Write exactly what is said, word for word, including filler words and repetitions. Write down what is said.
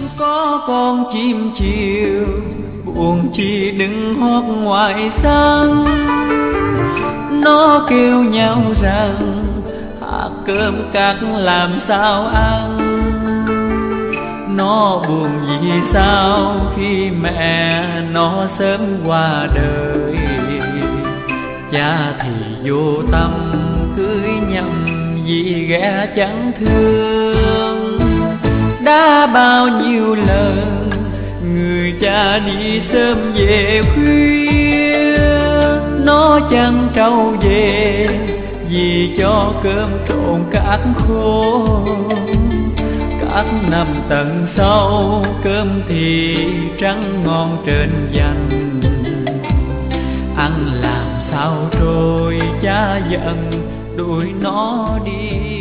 có con chim chiều buồn chi đừng hót ngoài sân. Nó kêu nhau rằng hạt cơm cắt làm sao ăn. Nó buồn vì sao khi mẹ nó sớm qua đời. Cha thì vô tâm cưới nhầm vì ghẻ chẳng thương. Đã bao nhiêu lần người cha đi sớm về khuya. Nó chẳng trâu về vì cho cơm trộn cát khô. Cát nằm tận sâu cơm thì trắng ngon trên danh. Ăn làm sao trôi cha giận đuổi nó đi.